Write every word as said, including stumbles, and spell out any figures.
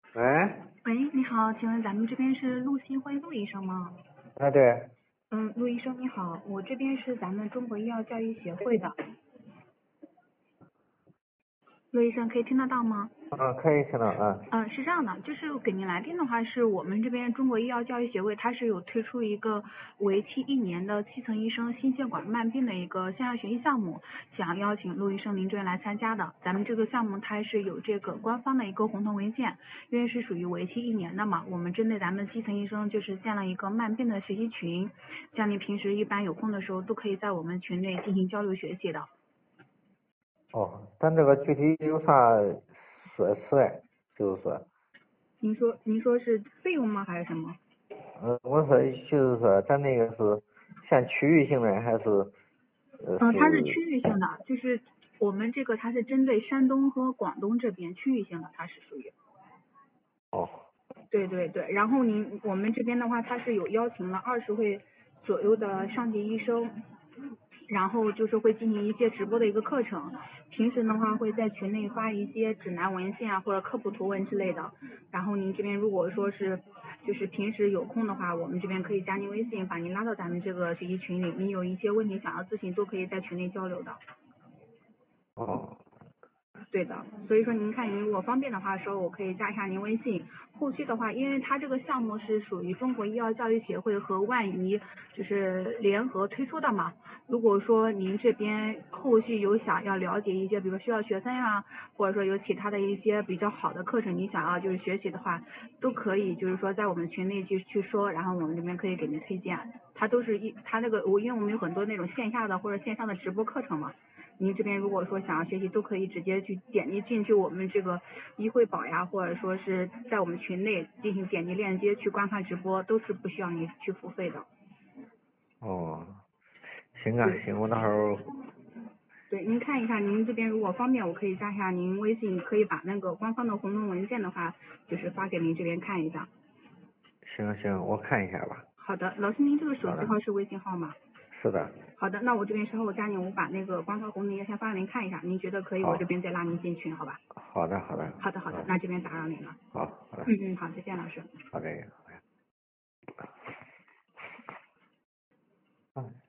喂， 喂，你好，请问咱们这边是陆新辉陆医生吗？ 啊对， 嗯，陆医生你好，我这边是咱们中国医药教育协会的。陆医生可以听得到吗？ 啊可以听到啊。 嗯，是这样的，就是给您来电的话，是我们这边中国医药教育协会，它是有推出一个为期一年的基层医生心血管慢病的一个线上学习项目，想邀请陆医生您这边来参加的。咱们这个项目它是有这个官方的一个红头文件，因为是属于为期一年的嘛，我们针对咱们基层医生就是建了一个慢病的学习群，像您平时一般有空的时候都可以在我们群内进行交流学习的。 哦，咱这个具体有啥说辞嘞？就是说， 您说您说是费用吗还是什么？ 嗯，我说就是说，咱那个是像区域性的还是呃嗯，它是是？ 区域性的，就是我们这个它是针对山东和广东这边区域性的，它是属于。 哦对对对，然后您我们这边的话，它是有邀请了二十位左右的上级医生，然后就是会进行一些直播的一个课程，平时的话会在群内发一些指南文献啊或者科普图文之类的，然后您这边如果说是就是平时有空的话，我们这边可以加您微信，把您拉到咱们这个学习群里，您有一些问题想要咨询都可以在群内交流的。 哦对的，所以说您看您如果方便的话时候，我可以加一下您微信。后续的话，因为它这个项目是属于中国医药教育协会和万医就是联合推出的嘛。如果说您这边后续有想要了解一些，比如需要学分啊，或者说有其他的一些比较好的课程，你想要就是学习的话，都可以就是说在我们群内去去说，然后我们这边可以给您推荐。它都是一它那个我因为我们有很多那种线下的或者线上的直播课程嘛。您这边如果说想要学习，都可以直接去点击进去我们这个医惠宝呀，或者说是在我们群内进行点击链接去观看直播，都是不需要您去付费的。 哦，行啊对行，我到时候对，您看一下，您这边如果方便，我可以加一下您微信，可以把那个官方的红头文件的话，就是发给您这边看一下。 行行，我看一下吧。 好的，老师，您这个手好的， 机号是微信号吗？ 是的， 好的，那我这边稍后加您，我把那个官方红领先发给您看一下，您觉得可以，我好， 这边再拉您进群，好吧？ 好的好的， 好的好的， 嗯， 那这边打扰您了。 好好的， 嗯嗯，好，再见，老师。 好的。嗯。